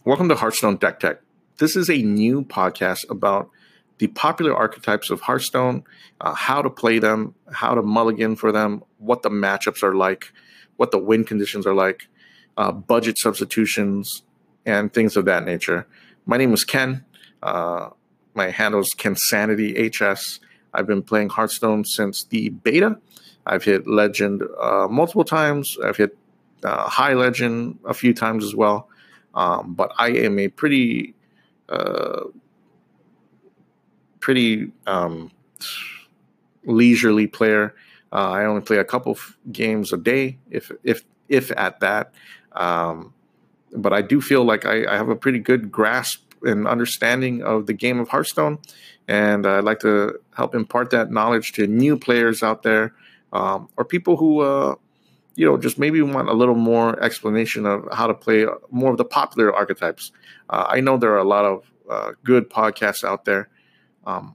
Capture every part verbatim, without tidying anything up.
Welcome to Hearthstone Deck Tech. This is a new podcast about the popular archetypes of Hearthstone, uh, how to play them, how to mulligan for them, what the matchups are like, what the win conditions are like, uh, budget substitutions, and things of that nature. My name is Ken. Uh, my handle is KenSanityHS. I've been playing Hearthstone since the beta. I've hit Legend uh, multiple times. I've hit uh, High Legend a few times as well. Um, but I am a pretty, uh, pretty um, leisurely player. Uh, I only play a couple of games a day, if if if at that. Um, but I do feel like I, I have a pretty good grasp and understanding of the game of Hearthstone, and I'd like to help impart that knowledge to new players out there, um, or people who. Uh, You know, just maybe want a little more explanation of how to play more of the popular archetypes. Uh, I know there are a lot of uh, good podcasts out there, um,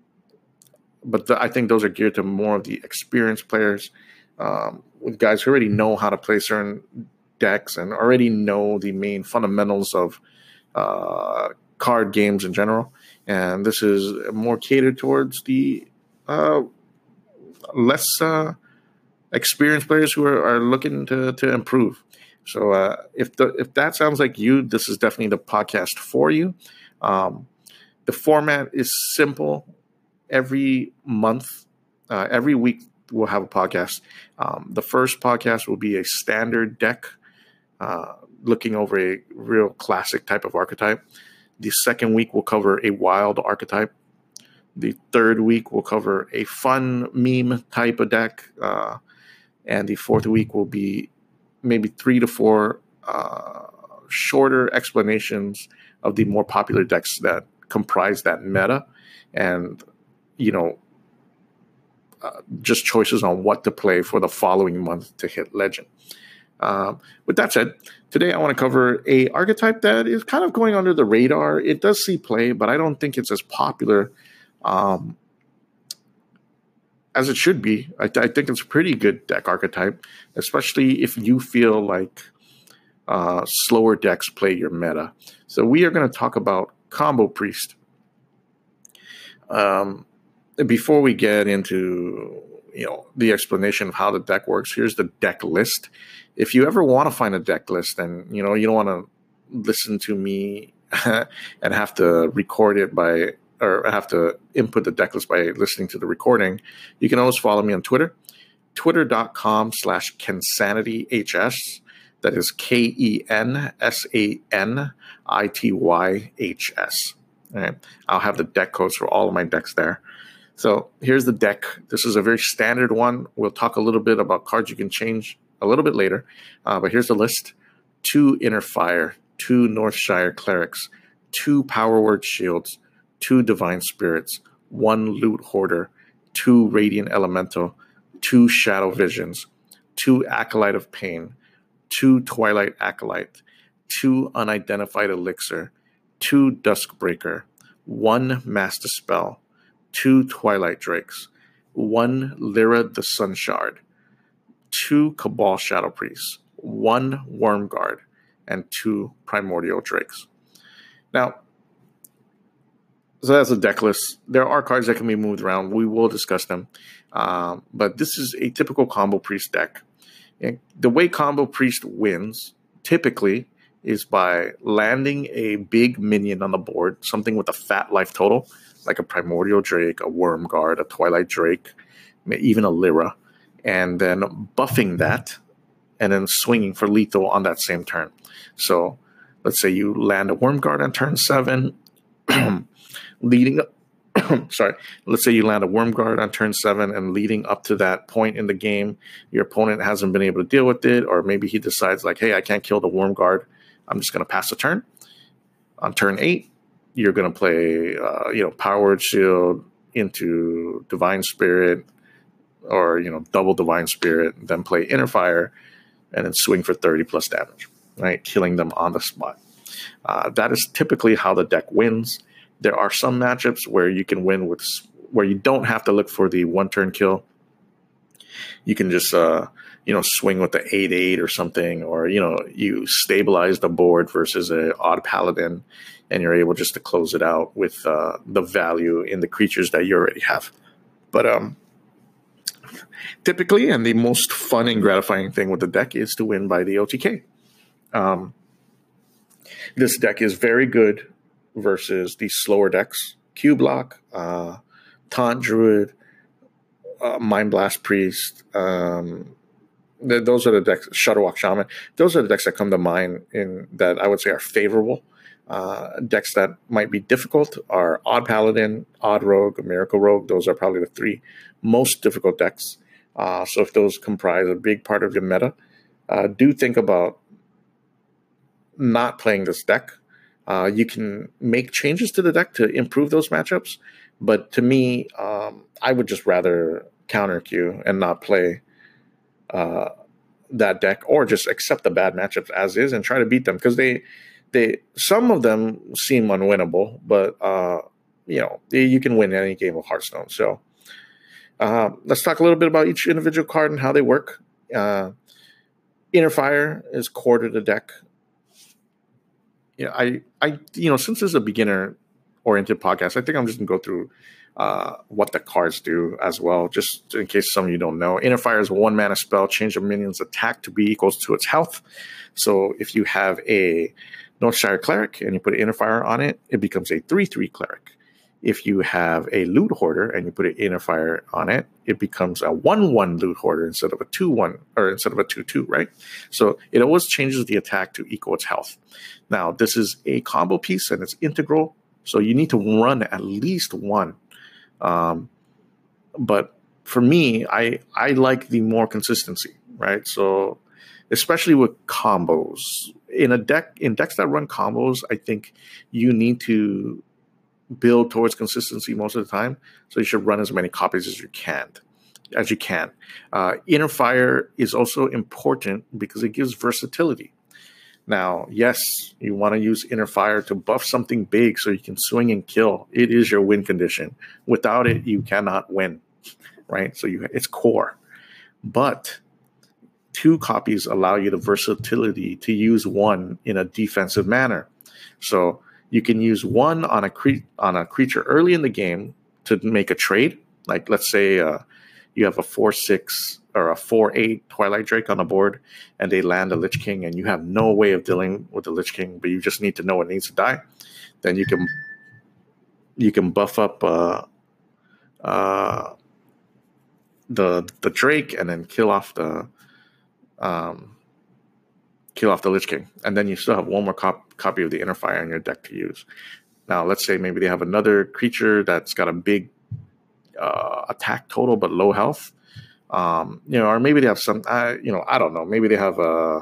but the, I think those are geared to more of the experienced players, um, with guys who already know how to play certain decks and already know the main fundamentals of uh, card games in general. And this is more catered towards the uh, less. Uh, experienced players who are, are looking to, to improve. So uh, if the if that sounds like you, this is definitely the podcast for you. Um, the format is simple. Every month, uh, every week, we'll have a podcast. Um, the first podcast will be a standard deck, uh, looking over a real classic type of archetype. The second week will cover a wild archetype. The third week will cover a fun meme type of deck. Uh, And the fourth week will be maybe three to four uh, shorter explanations of the more popular decks that comprise that meta, and you know, uh, just choices on what to play for the following month to hit Legend. Um, with that said, today I want to cover a archetype that is kind of going under the radar. It does see play, but I don't think it's as popular Um, as it should be. I, th- I think it's a pretty good deck archetype, especially if you feel like uh, slower decks play your meta. So we are going to talk about Combo Priest. Um, before we get into you know the explanation of how the deck works, here's the deck list. If you ever want to find a deck list, and you know you don't want to listen to me and have to record it by. or have to input the deck list by listening to the recording, you can always follow me on Twitter, twitter.com slash KenSanityHS. That is K E N S A N I T Y H S. All right. I'll have the deck codes for all of my decks there. So here's the deck. This is a very standard one. We'll talk a little bit about cards you can change a little bit later. Uh, but here's the list. Two Inner Fire, two Northshire Clerics, two Power Word Shields, two Divine Spirits, one Loot Hoarder, two Radiant Elemental, two Shadow Visions, two Acolyte of Pain, two Twilight Acolyte, two Unidentified Elixir, two Duskbreaker, one Master Spell, two Twilight Drakes, one Lyra the Sunshard, two Cabal Shadow Priests, one Wormguard, and two Primordial Drakes. Now, so that's a deck list. There are cards that can be moved around. We will discuss them. Um, but this is a typical Combo Priest deck. And the way Combo Priest wins typically is by landing a big minion on the board, something with a fat life total, like a Primordial Drake, a Wormguard, a Twilight Drake, even a Lyra, and then buffing that and then swinging for lethal on that same turn. So let's say you land a Wormguard on turn seven, leading up, sorry, let's say you land a Wormguard on turn seven, and leading up to that point in the game, your opponent hasn't been able to deal with it, or maybe he decides like, hey, I can't kill the Wormguard, I'm just going to pass the turn. On turn eight, you're going to play, uh, you know, Power Word Shield into Divine Spirit, or, you know, double Divine Spirit, then play Inner Fire, and then swing for thirty plus damage, right? Killing them on the spot. Uh, that is typically how the deck wins. There are some matchups where you can win with, where you don't have to look for the one turn kill. You can just, uh, you know, swing with the eight eight or something, or, you know, you stabilize the board versus a odd paladin, and you're able just to close it out with uh, the value in the creatures that you already have. But um, typically, and the most fun and gratifying thing with the deck is to win by the O T K. Um, this deck is very good versus the slower decks. Q-Block, uh, Taunt Druid, uh, Mind Blast Priest, um, th- those are the decks, Shudderwock Shaman. Those are the decks that come to mind in that I would say are favorable. Uh, decks that might be difficult are Odd Paladin, Odd Rogue, Miracle Rogue. Those are probably the three most difficult decks. Uh, so if those comprise a big part of your meta, uh, do think about not playing this deck. Uh, you can make changes to the deck to improve those matchups, but to me, um, I would just rather counter queue and not play uh, that deck, or just accept the bad matchups as is and try to beat them, because they, they some of them seem unwinnable, but uh, you know you can win any game of Hearthstone. So uh, let's talk a little bit about each individual card and how they work. Uh, Inner Fire is core to the deck. Yeah, I, I, you know, since this is a beginner-oriented podcast, I think I'm just gonna go through uh, what the cards do as well, just in case some of you don't know. Inner Fire is a one-mana spell. Change a minion's attack to be equals to its health. So if you have a Northshire Cleric and you put Inner Fire on it, it becomes a three three Cleric. If you have a Loot Hoarder and you put an Inner Fire on it, it becomes a one one Loot Hoarder instead of a two one, or instead of a two two, right? So it always changes the attack to equal its health. Now, this is a combo piece and it's integral, so you need to run at least one. Um, but for me, I I like the more consistency, right? So especially with combos. In a deck, in decks that run combos, I think you need to build towards consistency most of the time. So you should run as many copies as you can. As you can. Uh, Inner Fire is also important because it gives versatility. Now, yes, you want to use Inner Fire to buff something big so you can swing and kill. It is your win condition. Without it, you cannot win, right? So you, it's core. But two copies allow you the versatility to use one in a defensive manner. So you can use one on a cre- on a creature early in the game to make a trade. Like, let's say uh, you have a four six or a four eight Twilight Drake on the board, and they land a Lich King, and you have no way of dealing with the Lich King, but you just need to know it needs to die. Then you can you can buff up uh, uh, the the Drake and then kill off the um, kill off the Lich King, and then you still have one more cop- copy of the Inner Fire in your deck to use. Now, let's say maybe they have another creature that's got a big uh, attack total but low health, um, you know, or maybe they have some, uh, you know, I don't know. Maybe they have a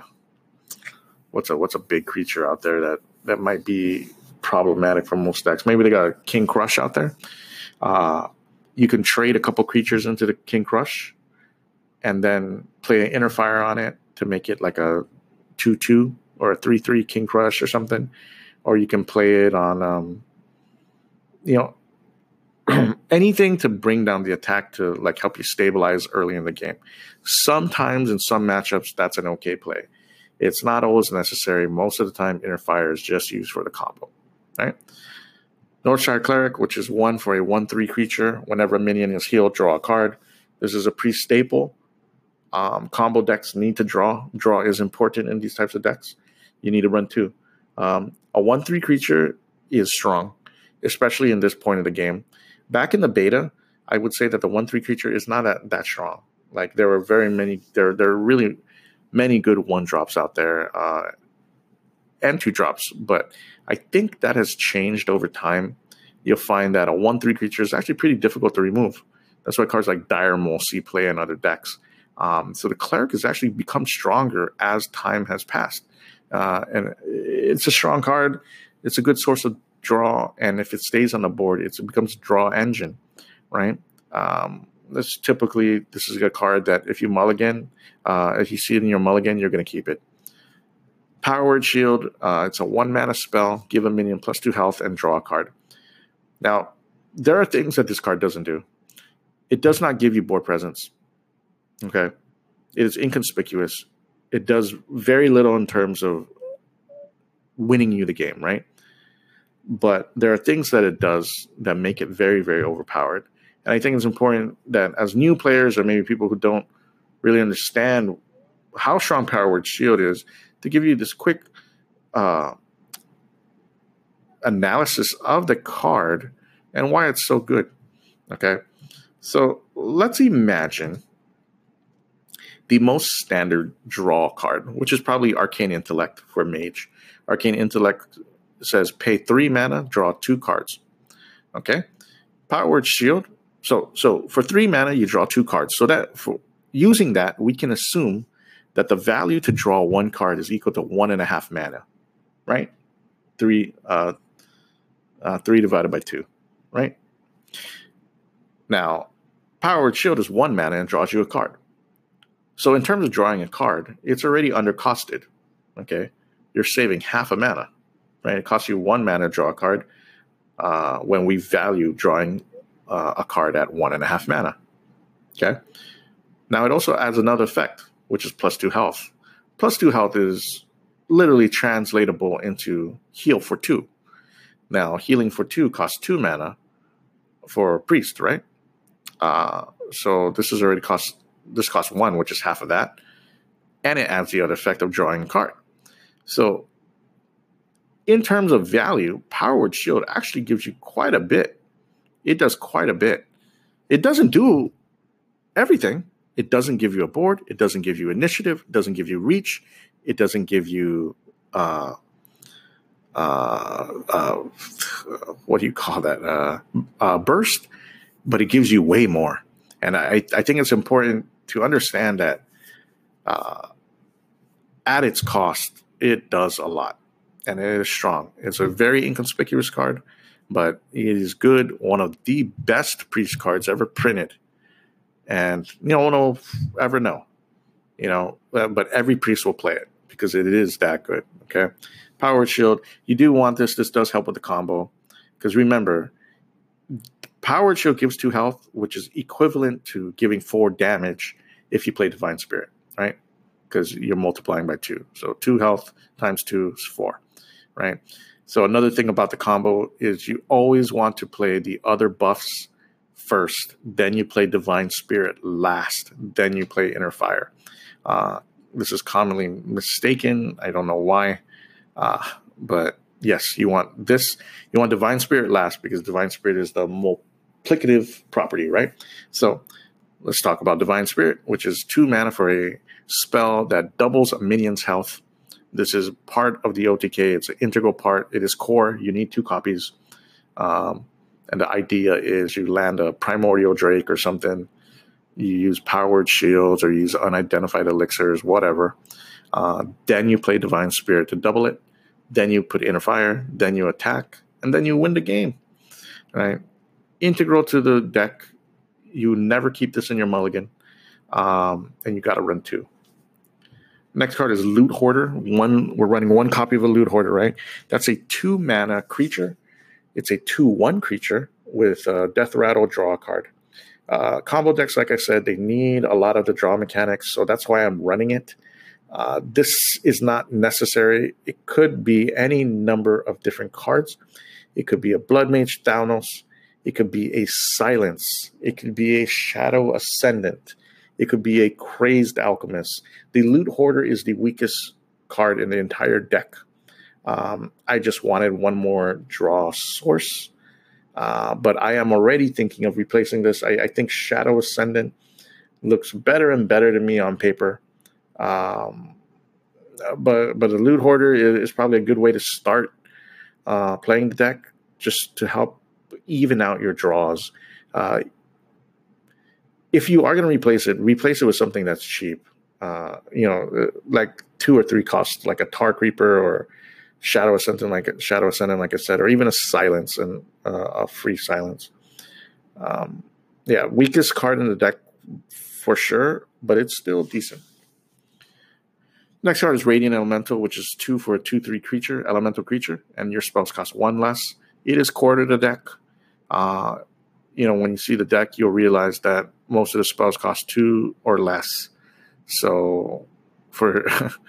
what's a what's a big creature out there that that might be problematic for most decks. Maybe they got a King Crush out there. Uh, you can trade a couple creatures into the King Crush, and then play an Inner Fire on it to make it like a two two or a three three King Crush or something. Or you can play it on, um, you know, anything to bring down the attack to like help you stabilize early in the game. Sometimes in some matchups, that's an okay play. It's not always necessary. Most of the time, Inner Fire is just used for the combo, right? Northshire Cleric, which is one for a one three creature. Whenever a minion is healed, draw a card. This is a pre-staple. Um, combo decks need to draw. Draw is important in these types of decks. You need to run two. Um, a one three creature is strong, especially in this point of the game. Back in the beta, I would say that the one three creature is not that, that strong. Like, there are very many, there, there are really many good one drops out there, uh, and two drops. But I think that has changed over time. You'll find that a one three creature is actually pretty difficult to remove. That's why cards like Dire Maul see play in other decks. Um, so the Cleric has actually become stronger as time has passed. Uh, and it's a strong card. It's a good source of draw. And if it stays on the board, it's, it becomes a draw engine, right? Um, this typically, this is a card that if you mulligan, uh, if you see it in your mulligan, you're going to keep it. Power Word Shield, uh, it's a one mana spell. Give a minion plus two health and draw a card. Now, there are things that this card doesn't do. It does not give you board presence. Okay. It is inconspicuous. It does very little in terms of winning you the game, right? But there are things that it does that make it very, very overpowered. And I think it's important that as new players or maybe people who don't really understand how strong Power Word Shield is, to give you this quick uh, analysis of the card and why it's so good. Okay, so let's imagine the most standard draw card, which is probably Arcane Intellect for Mage. Arcane Intellect says pay three mana, draw two cards. Okay, Power Word Shield. So, so for three mana, you draw two cards. So that for using that, we can assume that the value to draw one card is equal to one and a half mana, right? Three, uh, uh, three divided by two, right? Now, Power Word Shield is one mana and draws you a card. So in terms of drawing a card, it's already undercosted. Okay, you're saving half a mana, right? It costs you one mana to draw a card uh, when we value drawing uh, a card at one and a half mana. Okay. Now it also adds another effect, which is plus two health. Plus two health is literally translatable into heal for two. Now healing for two costs two mana for priest, right? Uh, so this is already cost. This costs one, which is half of that, and it adds the other effect of drawing a card. So, in terms of value, Power Word Shield actually gives you quite a bit. It does quite a bit. It doesn't do everything. It doesn't give you a board. It doesn't give you initiative. It doesn't give you reach. It doesn't give you uh, uh, uh, what do you call that? Uh, uh, burst. But it gives you way more. And I, I think it's important to understand that uh, at its cost, it does a lot. And it is strong. It's a very inconspicuous card, but it is good. One of the best priest cards ever printed. And no one will ever know, you know, but every priest will play it because it is that good. Okay. Power Word Shield. You do want this. This does help with the combo. Because remember, Power Word Shield gives two health, which is equivalent to giving four damage if you play Divine Spirit, right? Because you're multiplying by two. So two health times two is four, right? So another thing about the combo is you always want to play the other buffs first, then you play Divine Spirit last, then you play Inner Fire. Uh, this is commonly mistaken. I don't know why, uh, but yes, you want this. You want Divine Spirit last because Divine Spirit is the multiplicative property, right? So let's talk about Divine Spirit, which is two mana for a spell that doubles a minion's health. This is part of the O T K. It's an integral part. It is core. You need two copies. Um, and the idea is you land a Primordial Drake or something. You use Power Word Shields or use unidentified elixirs, whatever. Uh, then you play Divine Spirit to double it. Then you put Inner Fire. Then you attack. And then you win the game. Right? Integral to the deck. You never keep this in your mulligan. Um, and you got to run two. Next card is Loot Hoarder. One, we're running one copy of a Loot Hoarder, right? That's a two mana creature. It's a two one creature with uh, Death Rattle, draw a card. Uh, combo decks, like I said, they need a lot of the draw mechanics, so that's why I'm running it. Uh, this is not necessary. It could be any number of different cards. It could be a Blood Mage Thanos. It could be a Silence. It could be a Shadow Ascendant. It could be a Crazed Alchemist. The Loot Hoarder is the weakest card in the entire deck. Um, I just wanted one more draw source. Uh, but I am already thinking of replacing this. I, I think Shadow Ascendant looks better and better to me on paper. Um, but but the Loot Hoarder is, is probably a good way to start uh, playing the deck, just to help even out your draws. Uh, if you are going to replace it, replace it with something that's cheap. Uh, you know, like two or three costs, like a Tar Creeper or Shadow Ascendant, like Shadow Ascendant, like I said, or even a Silence and uh, a free Silence. Um, yeah, weakest card in the deck for sure, but it's still decent. Next card is Radiant Elemental, which is two for a two three creature, elemental creature, and your spells cost one less. It is core to the deck. Uh, you know, when you see the deck, you'll realize that most of the spells cost two or less. So for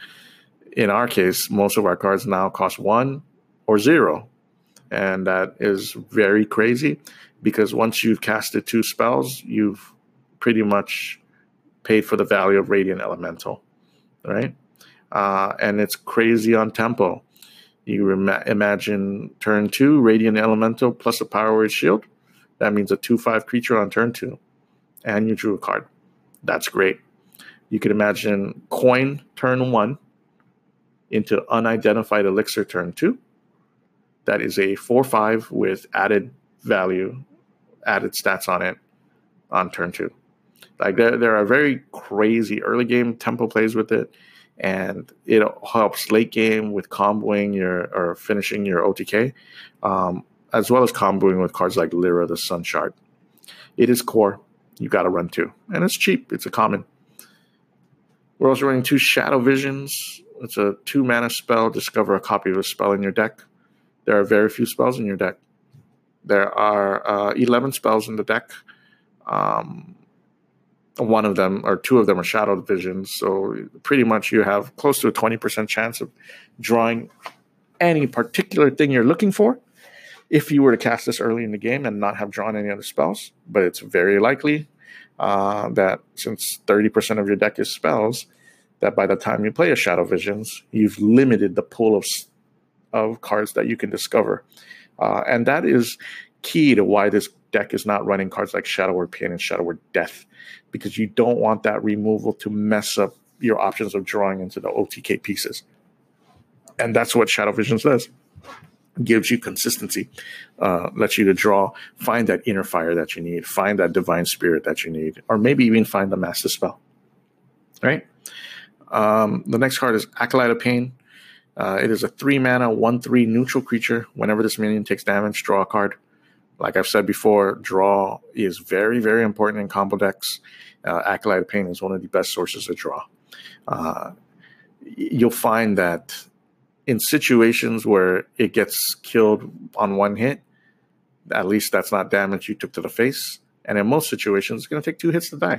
in our case, most of our cards now cost one or zero. And that is very crazy because once you've casted two spells, you've pretty much paid for the value of Radiant Elemental, right? Uh, and it's crazy on tempo. You rem- imagine turn two, Radiant Elemental plus a Power Word Shield. That means a two five creature on turn two. And you drew a card. That's great. You could imagine coin turn one into unidentified elixir turn two. That is a four five with added value, added stats on it on turn two. Like there, there are very crazy early game tempo plays with it, and it helps late game with comboing your or finishing your O T K, um, as well as comboing with cards like Lyra the Sun Shard. It is core. You got to run two, and it's cheap. It's a common. We're also running two Shadow Visions. It's a two mana spell. Discover a copy of a spell in your deck. There are very few spells in your deck. There are uh, eleven spells in the deck. Um, one of them, or two of them, are Shadow Visions. So pretty much you have close to a twenty percent chance of drawing any particular thing you're looking for if you were to cast this early in the game and not have drawn any other spells. But it's very likely uh, that since thirty percent of your deck is spells, that by the time you play a Shadow Visions, you've limited the pool of of cards that you can discover. Uh, and that is key to why this deck is not running cards like Shadow Word Pain and Shadow Word Death, because you don't want that removal to mess up your options of drawing into the O T K pieces. And that's what Shadow Visions does. Gives you consistency, uh, lets you to draw, find that inner fire that you need, find that divine spirit that you need, or maybe even find the master spell. Right? Um, the next card is Acolyte of Pain. Uh, it is a three mana, one three neutral creature. Whenever this minion takes damage, draw a card. Like I've said before, draw is very, very important in combo decks. Uh, Acolyte of Pain is one of the best sources of draw. Uh, you'll find that in situations where it gets killed on one hit, at least that's not damage you took to the face. And in most situations, it's going to take two hits to die.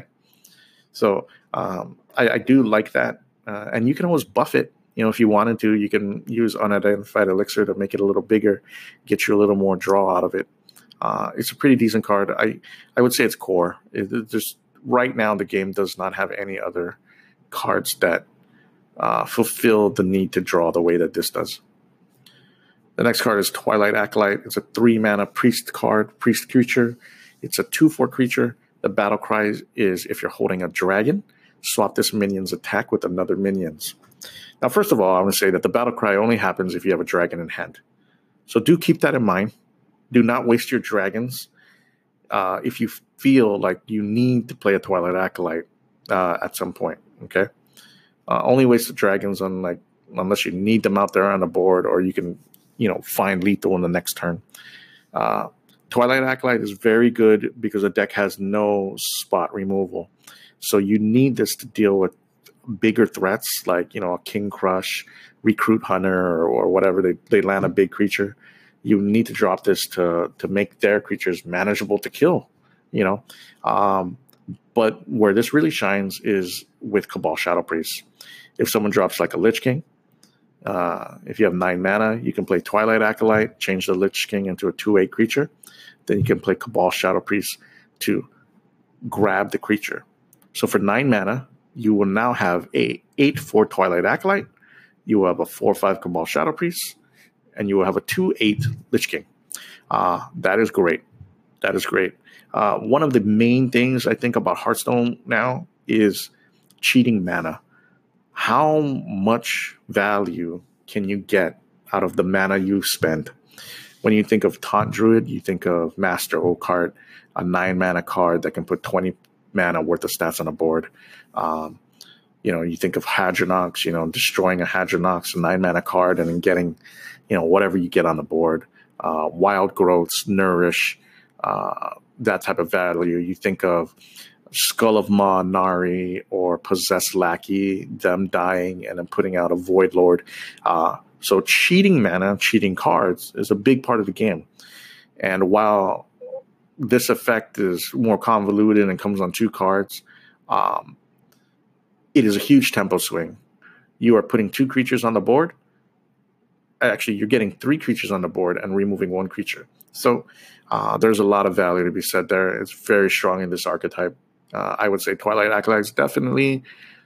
So um, I, I do like that. Uh, and you can always buff it. You know, if you wanted to, you can use Unidentified Elixir to make it a little bigger, get you a little more draw out of it. Uh, it's a pretty decent card. I, I would say it's core. It, it just right now, the game does not have any other cards that uh, fulfill the need to draw the way that this does. The next card is Twilight Acolyte. It's a three mana priest card, priest creature. It's a two four creature. The battle cry is if you're holding a dragon, swap this minion's attack with another minion's. Now, first of all, I want to say that the battle cry only happens if you have a dragon in hand. So do keep that in mind. Do not waste your dragons. Uh, if you feel like you need to play a Twilight Acolyte uh, at some point, okay? Uh, only waste the dragons on like unless you need them out there on the board, or you can, you know, find lethal in the next turn. Uh, Twilight Acolyte is very good because the deck has no spot removal, so you need this to deal with bigger threats like, you know, a King Crush, Recruit Hunter, or, or whatever. They they land a big creature. You need to drop this to to make their creatures manageable to kill, you know. Um, but where this really shines is with Cabal Shadow Priest. If someone drops like a Lich King, uh, if you have nine mana, you can play Twilight Acolyte, change the Lich King into a two eight creature. Then you can play Cabal Shadow Priest to grab the creature. So for nine mana, you will now have a eight four Twilight Acolyte. You will have a four five Cabal Shadow Priest, and you will have a two eight Lich King. Uh, that is great. That is great. Uh, one of the main things I think about Hearthstone now is cheating mana. How much value can you get out of the mana you spend? When you think of Taunt Druid, you think of Master Oakheart, a nine mana card that can put twenty mana worth of stats on a board. Um, you know, you think of Hadronox, you know, destroying a Hadronox, a nine mana card, and then getting, you know, whatever you get on the board. Uh, wild Growths, Nourish, uh, that type of value. You think of Skull of Ma, Nari, or Possessed Lackey, them dying and then putting out a Void Lord. Uh, so cheating mana, cheating cards is a big part of the game. And while this effect is more convoluted and comes on two cards, um, it is a huge tempo swing. You are putting two creatures on the board. Actually, you're getting three creatures on the board and removing one creature. So uh, there's a lot of value to be said there. It's very strong in this archetype. Uh, I would say Twilight Acolyte is definitely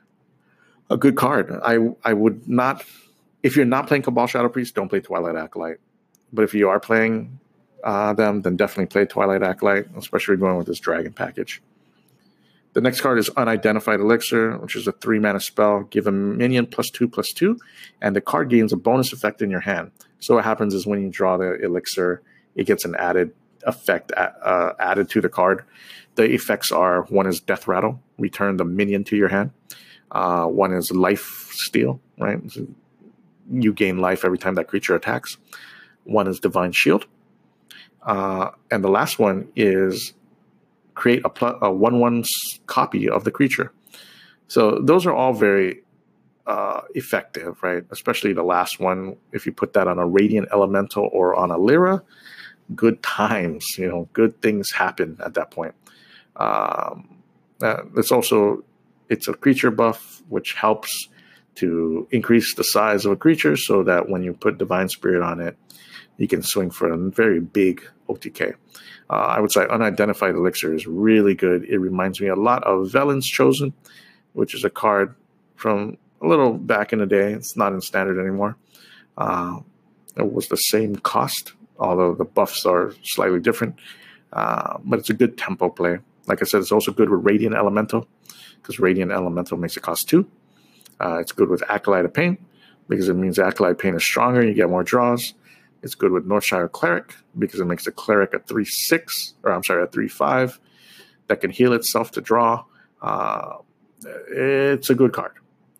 a good card. I I would not, if you're not playing Cabal Shadow Priest, don't play Twilight Acolyte. But if you are playing uh, them, then definitely play Twilight Acolyte, especially going with this dragon package. The next card is Unidentified Elixir, which is a three mana spell. Give a minion plus two, plus two, and the card gains a bonus effect in your hand. So what happens is when you draw the elixir, it gets an added effect uh, added to the card. The effects are, one is Death Rattle, return the minion to your hand. Uh, one is Life Steal, right? So you gain life every time that creature attacks. One is Divine Shield. Uh, and the last one is create a, pl- a one one copy of the creature. So those are all very uh, effective, right? Especially the last one. If you put that on a Radiant Elemental or on a Lyra, good times, you know, good things happen at that point. Um, uh, it's also, it's a creature buff, which helps to increase the size of a creature so that when you put Divine Spirit on it, you can swing for a very big O T K. Uh, I would say Unidentified Elixir is really good. It reminds me a lot of Velen's Chosen, which is a card from a little back in the day. It's not in standard anymore. Uh, it was the same cost, although the buffs are slightly different. Uh, but it's a good tempo play. Like I said, it's also good with Radiant Elemental, because Radiant Elemental makes it cost two. Uh, it's good with Acolyte of Pain, because it means Acolyte Pain is stronger, you get more draws. It's good with Northshire Cleric, because it makes a Cleric a three six, or I'm sorry, a three five, that can heal itself to draw. Uh, it's a good card.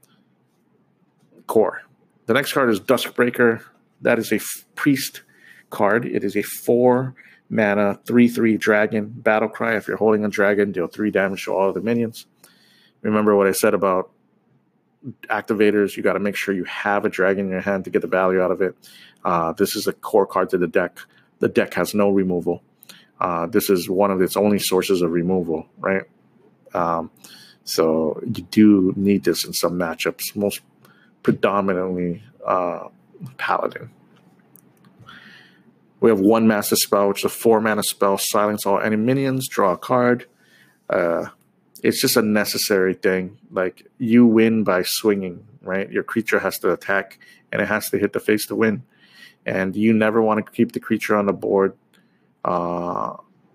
Core. The next card is Duskbreaker. That is a f- priest card. It is a four mana, three three dragon battle cry. If you're holding a dragon, deal three damage to all of the minions. Remember what I said about activators. You got to make sure you have a dragon in your hand to get the value out of it. Uh, this is a core card to the deck. The deck has no removal. Uh, this is one of its only sources of removal, right? Um, so you do need this in some matchups, most predominantly uh, Paladin. We have one master spell, which is a four mana spell. Silence all enemy minions. Draw a card. Uh, it's just a necessary thing. Like, you win by swinging, right? Your creature has to attack, and it has to hit the face to win. And you never want to keep the creature on the board uh,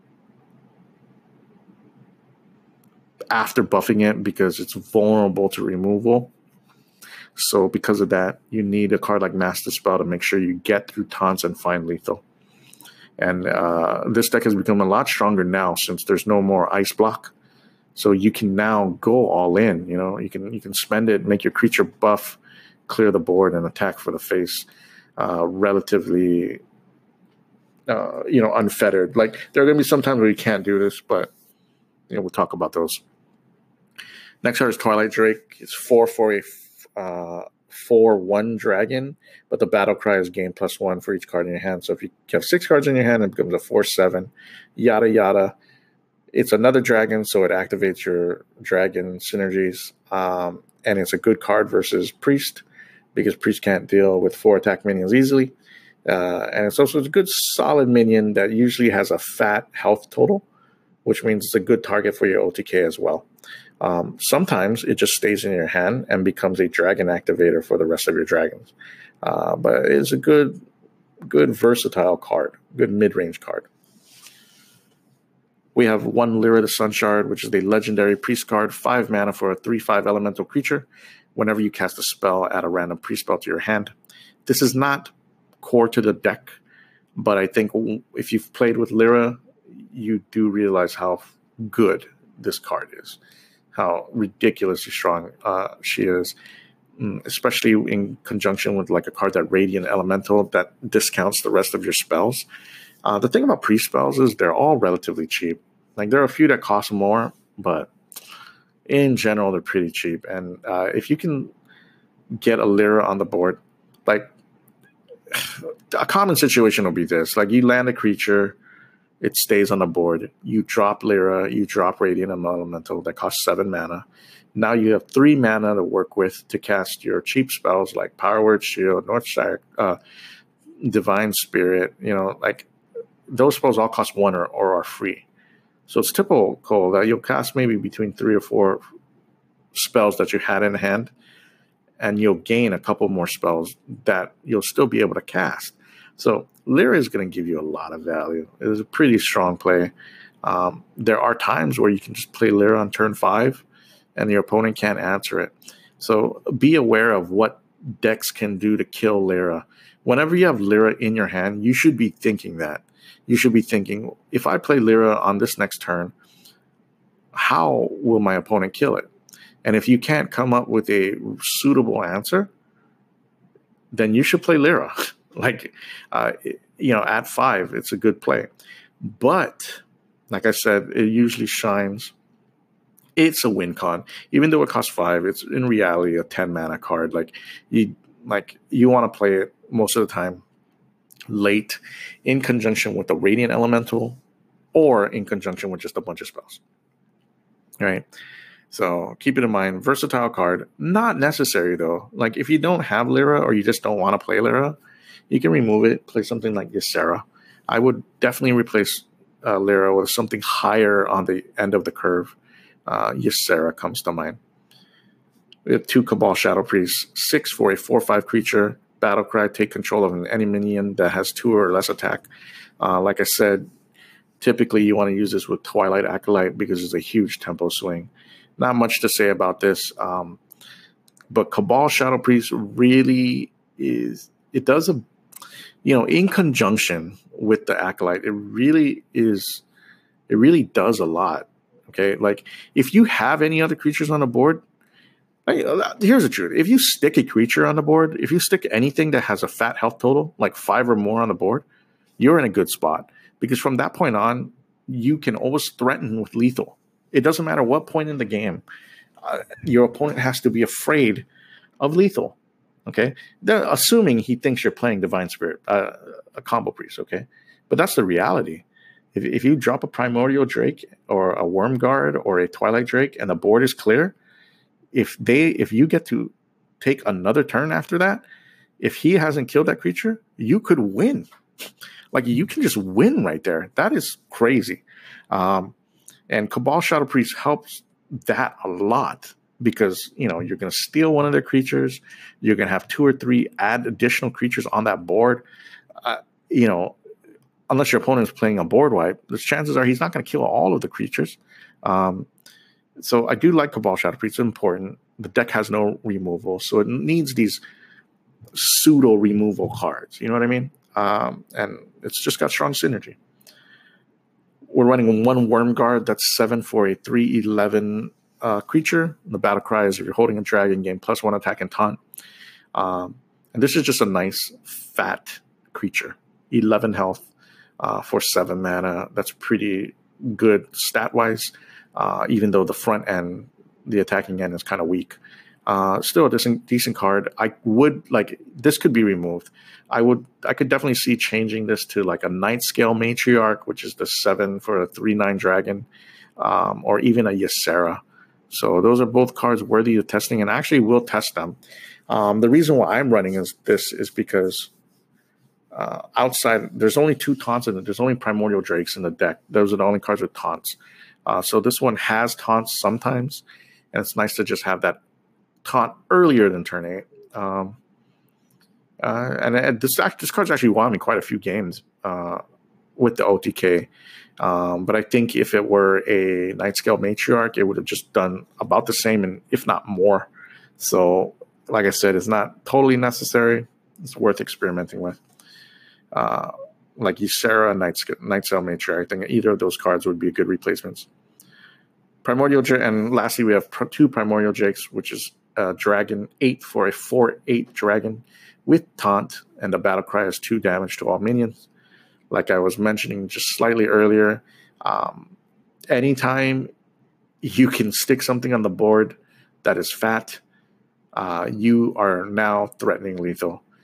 after buffing it, because it's vulnerable to removal. So because of that, you need a card like Master Spell to make sure you get through taunts and find lethal. And uh, this deck has become a lot stronger now since there's no more ice block. So you can now go all in. You know, you can you can spend it, make your creature buff, clear the board, and attack for the face, uh, relatively, uh, you know, unfettered. Like, there are going to be some times where you can't do this, but you know, we'll talk about those. Next card is Twilight Drake. It's four for a uh, four one dragon, but the battle cry is gain plus one for each card in your hand. So if you have six cards in your hand, it becomes a four seven. Yada yada. It's another dragon, so it activates your dragon synergies. Um, and it's a good card versus Priest, because Priest can't deal with four attack minions easily. Uh, and it's also a good solid minion that usually has a fat health total, which means it's a good target for your O T K as well. Um, sometimes it just stays in your hand and becomes a dragon activator for the rest of your dragons. Uh, but it's a good, good versatile card, good mid-range card. We have one Lyra the Sunshard, which is a legendary priest card, five mana for a three five elemental creature. Whenever you cast a spell, add a random priest spell to your hand. This is not core to the deck, but I think if you've played with Lyra, you do realize how good this card is, how ridiculously strong uh, she is, especially in conjunction with like a card that Radiant Elemental that discounts the rest of your spells. Uh, the thing about priest spells is they're all relatively cheap. Like, there are a few that cost more, but in general, they're pretty cheap. And uh, if you can get a Lyra on the board, like, a common situation will be this. Like, you land a creature, It stays on the board. You drop Lyra, you drop Radiant Elemental that costs seven mana. Now you have three mana to work with to cast your cheap spells like Power Word Shield, Northside, uh, Divine Spirit. You know, like those spells all cost one or, or are free. So it's typical that you'll cast maybe between three or four spells that you had in hand, and you'll gain a couple more spells that you'll still be able to cast. So Lyra is going to give you a lot of value. It is a pretty strong play. Um, there are times where you can just play Lyra on turn five, and your opponent can't answer it. So be aware of what decks can do to kill Lyra. Whenever you have Lyra in your hand, you should be thinking that. You should be thinking, if I play Lyra on this next turn, how will my opponent kill it? And if you can't come up with a suitable answer, then you should play Lyra. like, uh, you know, at five, it's a good play. But, like I said, it usually shines. It's a win con. Even though it costs five, it's in reality a ten mana card. Like, you like you want to play it most of the time late in conjunction with the Radiant Elemental or in conjunction with just a bunch of spells. All right? So keep it in mind. Versatile card. Not necessary, though. Like, if you don't have Lyra or you just don't want to play Lyra, you can remove it, play something like Ysera. I would definitely replace uh, Lyra with something higher on the end of the curve. Uh, Ysera comes to mind. We have two Cabal Shadow Priests, six for a four five creature. Battlecry, take control of an enemy minion that has two or less attack. Uh, like I said, typically you want to use this with Twilight Acolyte because it's a huge tempo swing. Not much to say about this, um, but Cabal Shadow Priest really is, it does a, you know, in conjunction with the Acolyte, it really is, it really does a lot. Okay, like if you have any other creatures on the board, here's the truth. If you stick a creature on the board, if you stick anything that has a fat health total, like five or more on the board, you're in a good spot. Because from that point on, you can always threaten with lethal. It doesn't matter what point in the game. Uh, your opponent has to be afraid of lethal. Okay? They're assuming he thinks you're playing Divine Spirit, uh, a combo priest. Okay? But that's the reality. If, if you drop a Primordial Drake or a Worm Guard or a Twilight Drake and the board is clear, if they if you get to take another turn after that, if he hasn't killed that creature, you could win. Like, you can just win right there. That is crazy. Um, and Cabal Shadow Priest helps that a lot because, you know, you're going to steal one of their creatures. You're going to have two or three add additional creatures on that board. Uh, you know, unless your opponent is playing a board wipe, the chances are he's not going to kill all of the creatures. Um, So I do like Cabal Shadow Priest. It's important. The deck has no removal, so it needs these pseudo removal cards. You know what I mean? Um, and it's just got strong synergy. We're running one Worm Guard that's seven for a three eleven uh, creature. The battle cry is if you're holding a dragon, gain plus one attack and taunt. Um, and this is just a nice fat creature. eleven health uh, for seven mana. That's pretty good stat wise. Uh, even though the front end, the attacking end is kind of weak. Uh, still a decent, decent card. I would, like, this could be removed. I would, I could definitely see changing this to like a Night Scale Matriarch, which is the seven for a three nine dragon, um, or even a Ysera. So those are both cards worthy of testing, and actually will test them. Um, the reason why I'm running is this is because uh, outside, there's only two taunts in it. There's only Primordial Drakes in the deck. Those are the only cards with taunts. Uh, so this one has taunts sometimes, and it's nice to just have that taunt earlier than turn eight. Um, uh, and uh, this this card's actually won me quite a few games uh, with the O T K. Um, but I think if it were a Night Scale Matriarch, it would have just done about the same, and if not more. So, like I said, it's not totally necessary. It's worth experimenting with. Uh, like Ysera and Night, Night Scale Matriarch, I think either of those cards would be good replacements. Primordial Drake, and lastly, we have two Primordial Drakes, which is uh, Dragon eight for a four eight dragon with taunt, and the battle cry is two damage to all minions. Like I was mentioning just slightly earlier, um, anytime you can stick something on the board that is fat, uh, you are now threatening lethal.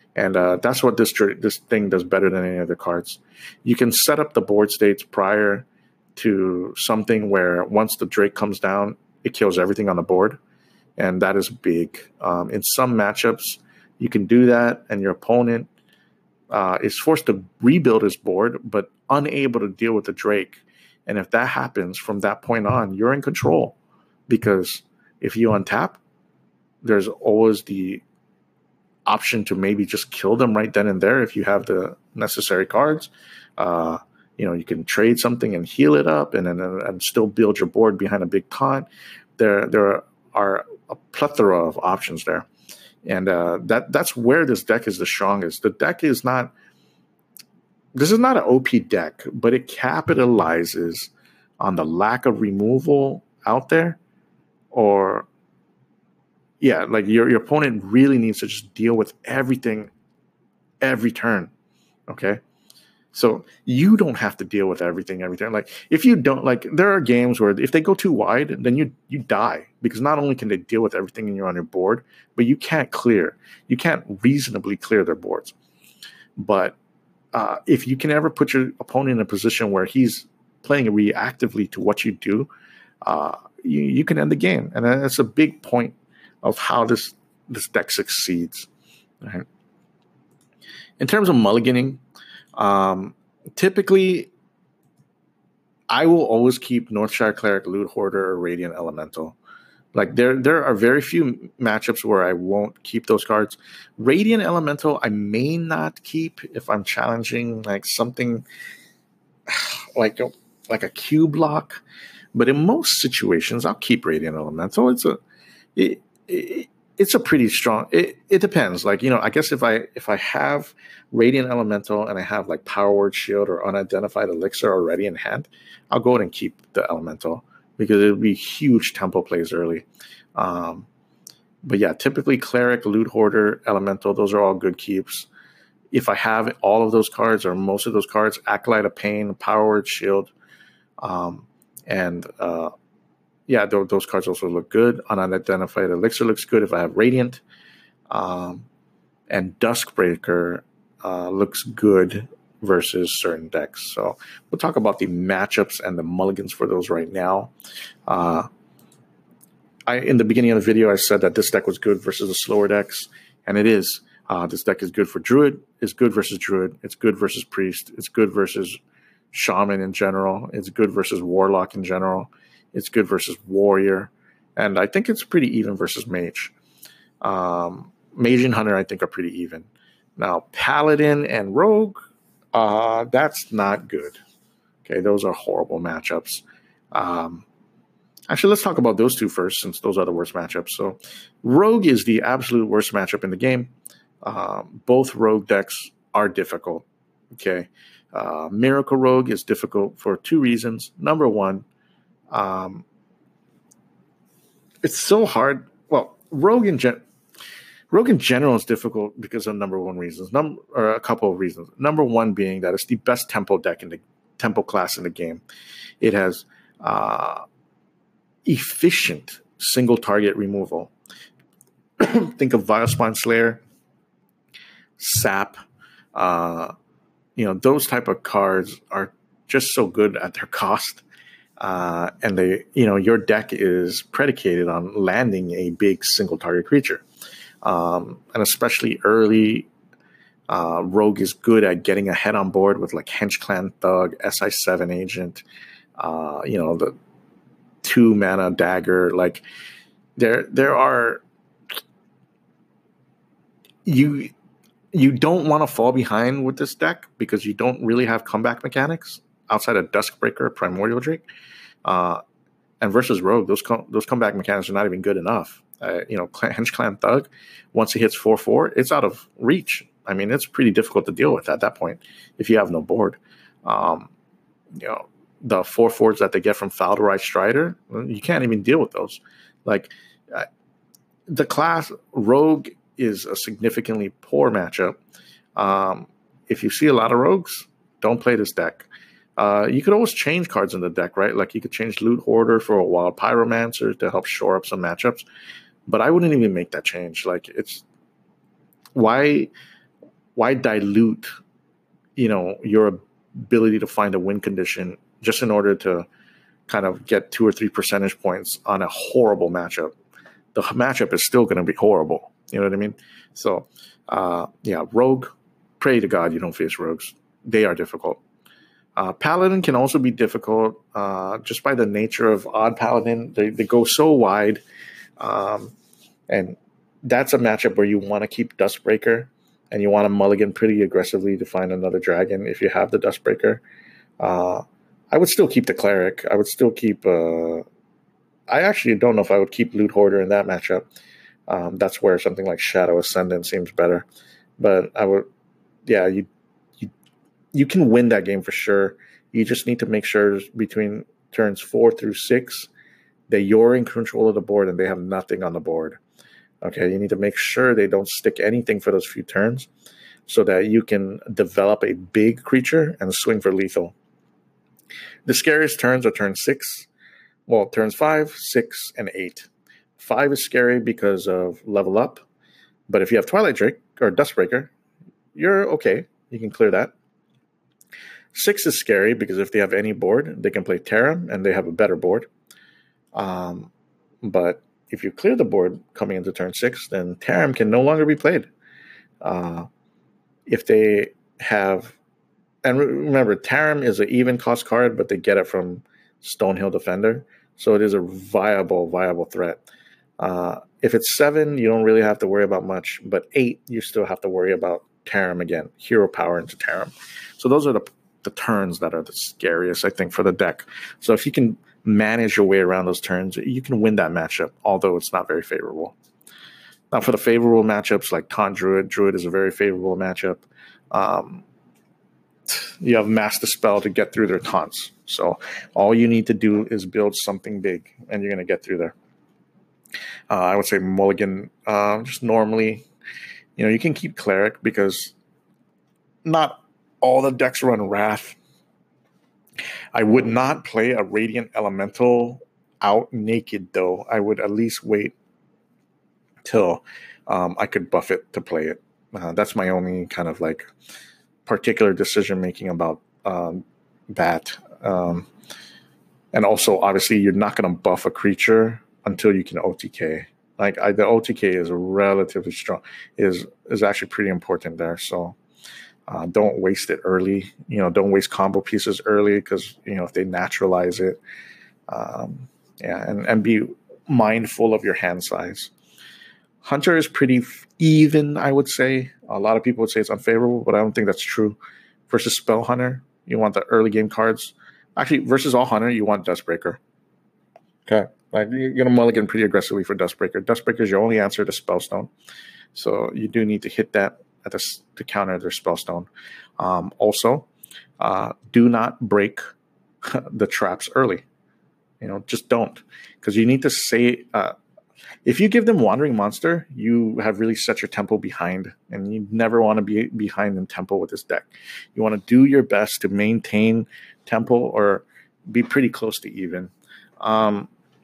And uh, that's what this this thing does better than any other cards. You can set up the board states prior to something where once the Drake comes down, it kills everything on the board. And that is big. Um, in some matchups, you can do that, and your opponent uh, is forced to rebuild his board, but unable to deal with the Drake. And if that happens from that point on, you're in control. Because if you untap, there's always the option to maybe just kill them right then and there if you have the necessary cards. Uh, you know, you can trade something and heal it up, and then and still build your board behind a big taunt. There, there are a plethora of options there, and uh, that that's where this deck is the strongest. The deck is not. This is not an O P deck, but it capitalizes on the lack of removal out there, or yeah, like your your opponent really needs to just deal with everything every turn. Okay. So you don't have to deal with everything every turn. Like if you don't, like there are games where if they go too wide, then you you die, because not only can they deal with everything and you're on your board, but you can't clear. You can't reasonably clear their boards. But uh, if you can ever put your opponent in a position where he's playing reactively to what you do, uh, you, you can end the game. And that's a big point of how this this deck succeeds. Right? In terms of mulliganing, um, typically I will always keep Northshire Cleric, Loot Hoarder, or Radiant Elemental. Like there, there are very few matchups where I won't keep those cards. Radiant Elemental, I may not keep if I'm challenging like something like a, like a Q block, but in most situations, I'll keep Radiant Elemental. It's a it, it, it's a pretty strong. It, it depends. Like, you know, I guess if I if I have Radiant Elemental and I have like Power Word Shield or Unidentified Elixir already in hand, I'll go ahead and keep the Elemental, because it would be huge tempo plays early. Um, but yeah, typically Cleric, Loot Hoarder, Elemental, those are all good keeps. If I have all of those cards or most of those cards, Acolyte of Pain, Power Word Shield, um, and uh, yeah, th- those cards also look good. Unidentified Elixir looks good if I have Radiant. Um, and Duskbreaker uh, looks good versus certain decks. So we'll talk about the matchups and the mulligans for those right now. Uh, I in the beginning of the video, I said that this deck was good versus the slower decks, and it is. Uh, this deck is good for Druid. It's good versus Druid. It's good versus Priest. It's good versus Shaman in general. It's good versus Warlock in general. It's good versus Warrior. And I think it's pretty even versus Mage. Um, Mage and Hunter, I think, are pretty even. Now, Paladin and Rogue, uh, that's not good. Okay, those are horrible matchups. Um, actually, let's talk about those two first, since those are the worst matchups. So, Rogue is the absolute worst matchup in the game. Um, both Rogue decks are difficult. Okay, uh, Miracle Rogue is difficult for two reasons. Number one, um, it's so hard. Well, Rogue in gen- Rogue in general is difficult because of number one reasons. Number or a couple of reasons. Number one being that it's the best tempo deck in the tempo class in the game. It has uh, efficient single target removal. Think of Vilespine Slayer, Sap. Uh, you know, those type of cards are just so good at their cost. Uh, and they, you know, your deck is predicated on landing a big single target creature. Um, and especially early, uh, Rogue is good at getting ahead on board with like Hench Clan Thug, S I seven Agent, uh, you know, the two mana dagger. Like there, there are, you, you don't want to fall behind with this deck because you don't really have comeback mechanics outside of Duskbreaker, Primordial Drake. Uh, and versus Rogue, those com- those comeback mechanics are not even good enough. Uh, you know, Hench Clan Thug, once he hits four four, it's out of reach. I mean, it's pretty difficult to deal with at that point if you have no board. Um, you know, the four fours that they get from Falderai Strider, you can't even deal with those. Like, uh, the class Rogue is a significantly poor matchup. Um, if you see a lot of Rogues, don't play this deck. Uh, you could always change cards in the deck, right? Like you could change Loot Hoarder for a Wild Pyromancer to help shore up some matchups. But I wouldn't even make that change. Like it's why why dilute, you know, your ability to find a win condition just in order to kind of get two or three percentage points on a horrible matchup? The matchup is still going to be horrible. You know what I mean? So, uh, yeah, Rogue, pray to God you don't face Rogues. They are difficult. Uh, Paladin can also be difficult uh, just by the nature of Odd Paladin. They, they go so wide. Um, and that's a matchup where you want to keep Dustbreaker and you want to mulligan pretty aggressively to find another dragon if you have the Dustbreaker. Uh, I would still keep the Cleric. I would still keep... Uh, I actually don't know if I would keep Loot Hoarder in that matchup. Um, that's where something like Shadow Ascendant seems better. But I would... Yeah, you, you, you can win that game for sure. You just need to make sure between turns four through six that you're in control of the board and they have nothing on the board. Okay, you need to make sure they don't stick anything for those few turns so that you can develop a big creature and swing for lethal. The scariest turns are turn six. Well, turns five, six, and eight. Five is scary because of level up. But if you have Twilight Drake or Dustbreaker, you're okay. You can clear that. Six is scary because if they have any board, they can play Taram and they have a better board. Um, but if you clear the board coming into turn six, then Taram can no longer be played. Uh, if they have, and remember, Taram is an even cost card, but they get it from Stonehill Defender, so it is a viable, viable threat. Uh, if it's seven, you don't really have to worry about much, but eight, you still have to worry about Taram again, hero power into Taram. So those are the the turns that are the scariest, I think, for the deck. So if you can manage your way around those turns, you can win that matchup, although it's not very favorable. Now, for the favorable matchups like Taunt Druid, Druid is a very favorable matchup. Um, you have Master Spell to get through their taunts. So all you need to do is build something big, and you're going to get through there. Uh, I would say mulligan, uh, just normally, you know, you can keep Cleric because not all the decks run Wrath. I would not play a Radiant Elemental out naked, though. I would at least wait till um, I could buff it to play it. Uh, that's my only kind of like particular decision making about um, that. Um, and also, obviously, you're not going to buff a creature until you can O T K. Like I, the O T K is relatively strong. is is actually pretty important there. So. Uh, don't waste it early. You know, don't waste combo pieces early because, you know, if they naturalize it. Um, yeah, and, and be mindful of your hand size. Hunter is pretty even, I would say. A lot of people would say it's unfavorable, but I don't think that's true. Versus Spell Hunter, you want the early game cards. Actually, versus all Hunter, you want Dustbreaker. Okay. Like, you're going to mulligan pretty aggressively for Dustbreaker. Dustbreaker is your only answer to Spellstone. So you do need to hit that at the, to counter their Spellstone. Um, also, uh, do not break the traps early. You know, just don't. Because you need to say, uh, if you give them Wandering Monster, you have really set your tempo behind, and you never want to be behind in tempo with this deck. You want to do your best to maintain tempo or be pretty close to even. Um,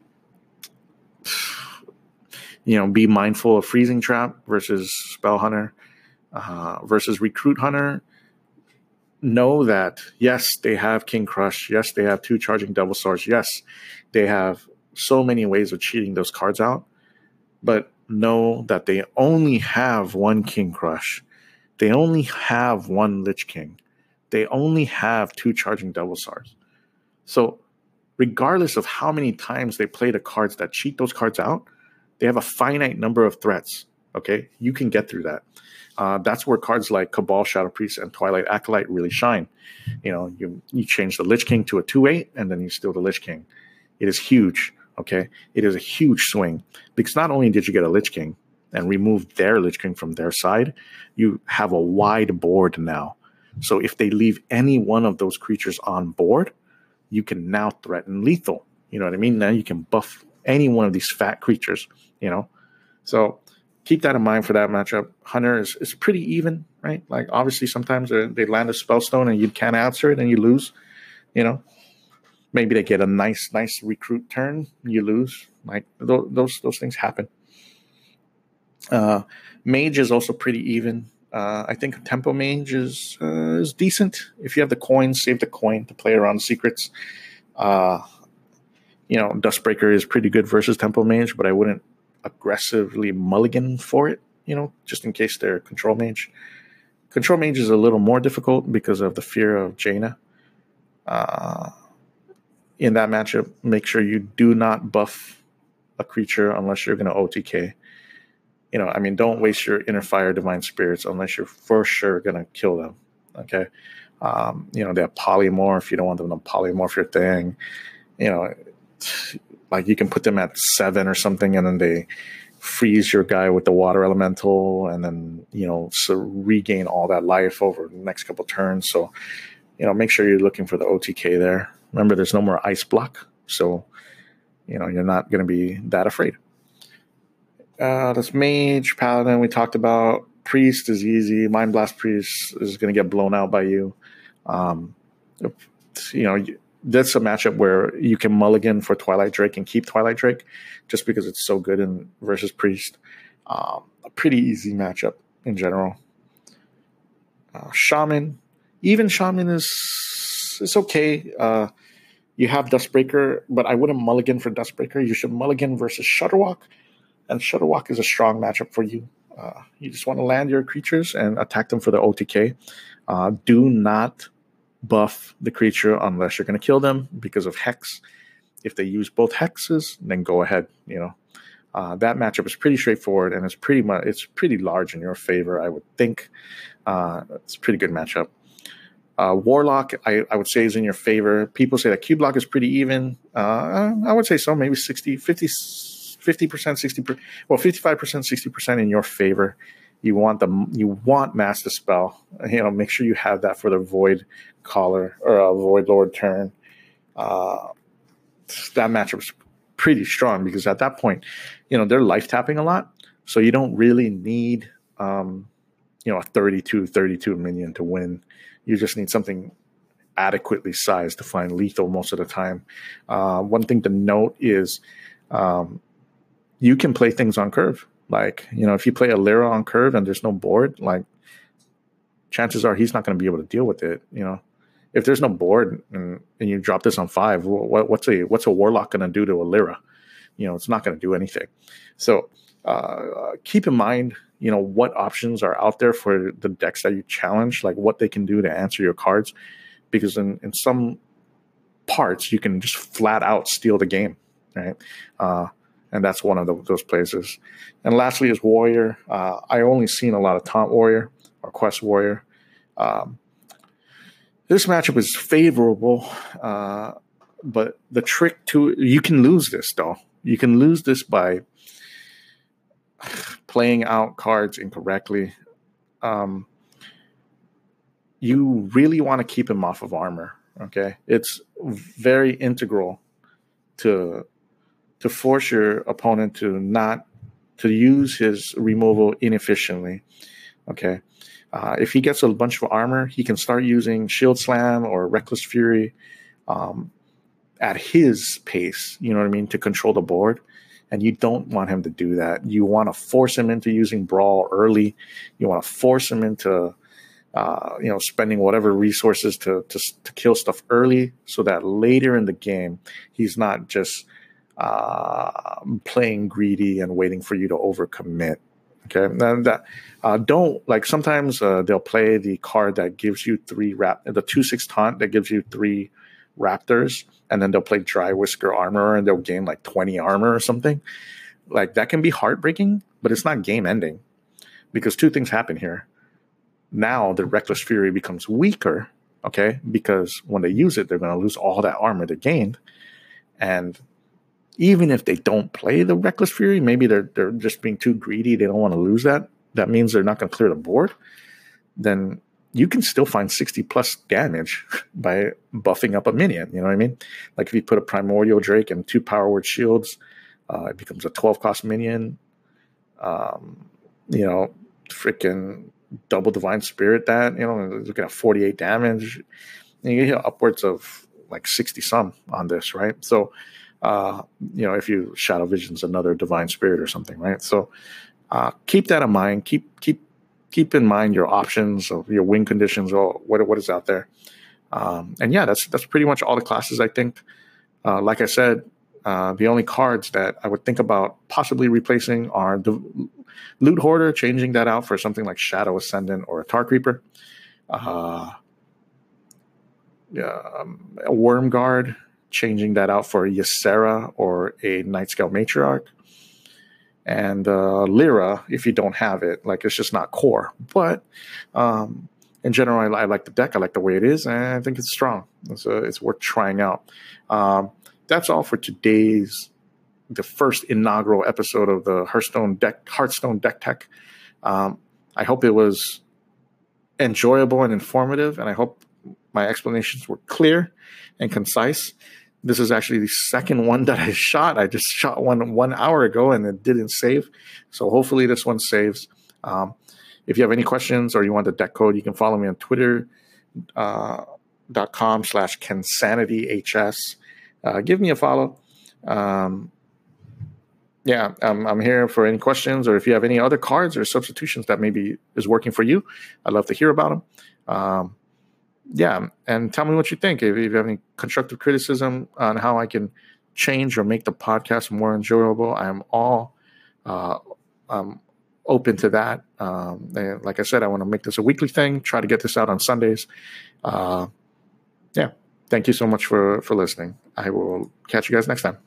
you know, be mindful of Freezing Trap versus Spell Hunter. Uh, versus Recruit Hunter, know that, yes, they have King Crush. Yes, they have two Charging Devil Swords. Yes, they have so many ways of cheating those cards out. But know that they only have one King Crush. They only have one Lich King. They only have two Charging Devil Swords. So regardless of how many times they play the cards that cheat those cards out, they have a finite number of threats. Okay, you can get through that. Uh, that's where cards like Cabal, Shadow Priest, and Twilight Acolyte really shine. You know, you you change the Lich King to a two eight, and then you steal the Lich King. It is huge, okay? It is a huge swing. Because not only did you get a Lich King and remove their Lich King from their side, you have a wide board now. So if they leave any one of those creatures on board, you can now threaten lethal. You know what I mean? Now you can buff any one of these fat creatures, you know? So keep that in mind for that matchup. Hunter is, is pretty even, right? Like, obviously, sometimes they land a Spellstone and you can't answer it and you lose, you know? Maybe they get a nice, nice recruit turn, you lose. Like, th- those those things happen. Uh, Mage is also pretty even. Uh, I think Tempo Mage is uh, is decent. If you have the coin, save the coin to play around secrets. Uh, you know, Dustbreaker is pretty good versus Tempo Mage, but I wouldn't aggressively mulligan for it, you know, just in case they're Control Mage. Control Mage is a little more difficult because of the fear of Jaina. Uh, in that matchup, make sure you do not buff a creature unless you're going to O T K. You know, I mean, don't waste your Inner Fire Divine Spirits unless you're for sure going to kill them, okay? Um, you know, they have Polymorph. You don't want them to polymorph your thing. You know, like you can put them at seven or something, and then they freeze your guy with the Water Elemental, and then, you know, so regain all that life over the next couple turns. So, you know, make sure you're looking for the O T K there. Remember, there's no more Ice Block, so, you know, you're not going to be that afraid. Uh, this Mage, Paladin we talked about. Priest is easy. Mind Blast Priest is going to get blown out by you. Um, you know, that's a matchup where you can mulligan for Twilight Drake and keep Twilight Drake just because it's so good in versus Priest. Um, a pretty easy matchup in general. Uh, Shaman, even Shaman is it's okay. Uh, you have Dustbreaker, but I wouldn't mulligan for Dustbreaker. You should mulligan versus Shutterwalk, and Shutterwalk is a strong matchup for you. Uh, you just want to land your creatures and attack them for the O T K. Uh, do not buff the creature unless you're going to kill them because of Hex. If they use both Hexes, then go ahead. You know, uh, that matchup is pretty straightforward, and it's pretty much it's pretty large in your favor, I would think. Uh, it's a pretty good matchup. Uh, Warlock, I, I would say, is in your favor. People say that Q-Block is pretty even. Uh, I would say so, maybe sixty, fifty, fifty percent, sixty percent, well, fifty-five percent, sixty percent in your favor. You want the you want Master Spell. You know, make sure you have that for the Void Caller or a Void Lord turn. Uh, that matchup's pretty strong because at that point, you know, they're life tapping a lot, so you don't really need um, you know, a thirty-two thirty-two minion to win. You just need something adequately sized to find lethal most of the time. Uh, one thing to note is um, you can play things on curve. Like, you know, if you play a Lyra on curve and there's no board, like, chances are he's not going to be able to deal with it. You know, if there's no board and, and you drop this on five, what, what's a what's a Warlock going to do to a Lyra? You know, it's not going to do anything. So uh, keep in mind, you know, what options are out there for the decks that you challenge, like what they can do to answer your cards, because in, in some parts you can just flat out steal the game, right? Uh, and that's one of the, those places. And lastly is Warrior. Uh, I only seen a lot of Taunt Warrior or Quest Warrior. Um, this matchup is favorable, uh, but the trick to you can lose this though. You can lose this by playing out cards incorrectly. Um, you really want to keep him off of armor. Okay, it's very integral to to force your opponent to not to use his removal inefficiently. Okay, uh, if he gets a bunch of armor, he can start using Shield Slam or Reckless Fury um, at his pace. You know what I mean, to control the board. And you don't want him to do that. You want to force him into using Brawl early. You want to force him into, uh, you know, spending whatever resources to, to to kill stuff early, so that later in the game he's not just uh, playing greedy and waiting for you to overcommit. Okay, and that uh, don't like sometimes uh, they'll play the card that gives you three rap, the two six taunt that gives you three Raptors, and then they'll play Dry Whisker Armor and they'll gain like twenty armor or something. Like, that can be heartbreaking, but it's not game ending, because two things happen here. Now the Reckless Fury becomes weaker, okay, because when they use it, they're going to lose all that armor they gained. And even if they don't play the Reckless Fury, maybe they're they're just being too greedy, they don't want to lose that. That means they're not going to clear the board. Then you can still find sixty plus damage by buffing up a minion. You know what I mean? Like if you put a Primordial Drake and two Power Word Shields, uh, it becomes a twelve cost minion. Um, you know, freaking double Divine Spirit that, you know, looking at forty-eight damage. And you get upwards of like sixty some on this, right? So, uh, you know, if you Shadow Vision's another Divine Spirit or something, right? So uh, keep that in mind. Keep, keep, keep in mind your options of your win conditions or what what is out there. Um, and yeah, that's that's pretty much all the classes, I think. Uh, like I said, uh, the only cards that I would think about possibly replacing are the Loot Hoarder, changing that out for something like Shadow Ascendant or a Tar Creeper. Uh, yeah, um, a Worm Guard, changing that out for a Ysera or a Nightscale Matriarch. And uh, Lyra, if you don't have it, like it's just not core. But um, in general, I, I like the deck. I like the way it is, and I think it's strong. It's, uh, it's worth trying out. Um, that's all for today's, the first inaugural episode of the Hearthstone deck, Hearthstone Deck Tech. Um, I hope it was enjoyable and informative, and I hope my explanations were clear and concise. This is actually the second one that I shot. I just shot one one hour ago and it didn't save. So hopefully this one saves. Um, if you have any questions or you want the deck code, you can follow me on Twitter uh, dot com slash CanSanityHS. Uh, give me a follow. Um, yeah, I'm, I'm here for any questions, or if you have any other cards or substitutions that maybe is working for you, I'd love to hear about them. Um, Yeah, and tell me what you think. If you have any constructive criticism on how I can change or make the podcast more enjoyable, I'm all uh, um, open to that. Um, and like I said, I want to make this a weekly thing, try to get this out on Sundays. Uh, yeah, thank you so much for, for listening. I will catch you guys next time.